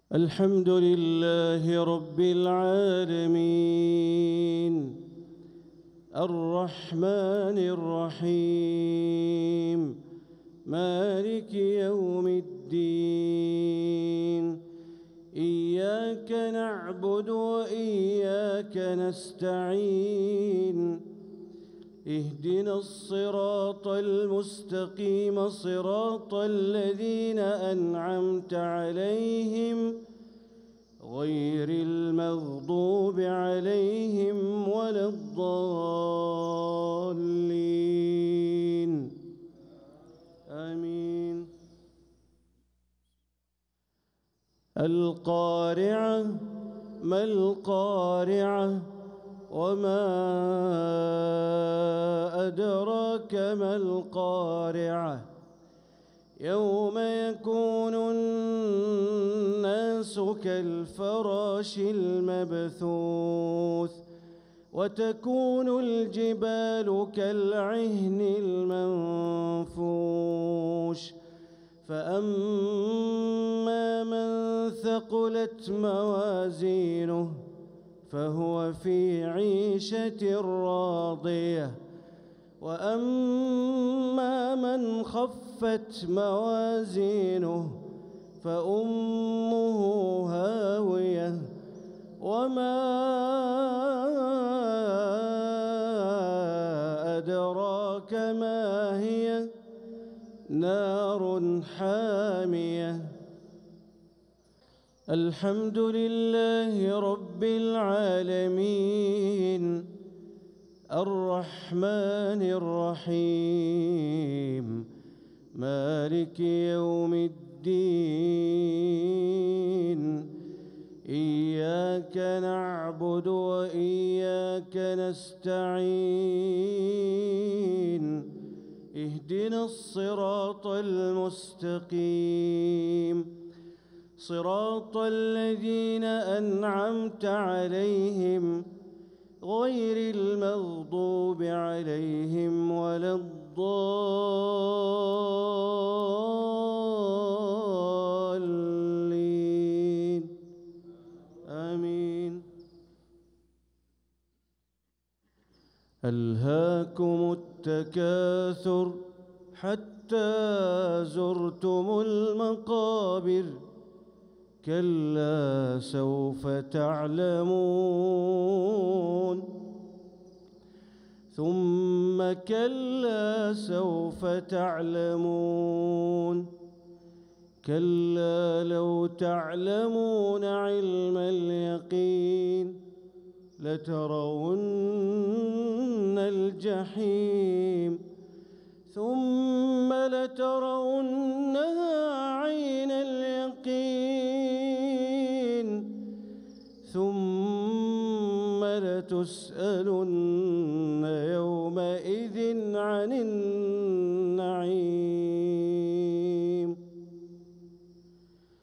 الحمد لله رب العالمين الرحمن الرحيم مالك يوم الدين إياك نعبد وإياك نستعين اهدنا الصراط المستقيم صراط الذين أنعمت عليهم غير المغضوب عليهم ولا الضالين آمين. القارعة ما القارعة وما أدراك ما القارعة يوم يكون الناس كالفراش المبثوث وتكون الجبال كالعهن المنفوش فأما من ثقلت موازينه فهو في عيشة راضية وأما من خفت موازينه فأمه هاوية وما أدراك ما هي نار حامية. الحمد لله رب العالمين الرحمن الرحيم مالك يوم الدين إياك نعبد وإياك نستعين اهدنا الصراط المستقيم صراط الذين أنعمت عليهم غير المغضوب عليهم ولا الضالين آمين. ألهاكم التكاثر حتى زرتم المقابر كلا سوف تعلمون ثم كلا سوف تعلمون كلا لو تعلمون علم اليقين لترون الجحيم ثم لترونها عين اليقين ثم لتسألن يومئذ عن النعيم.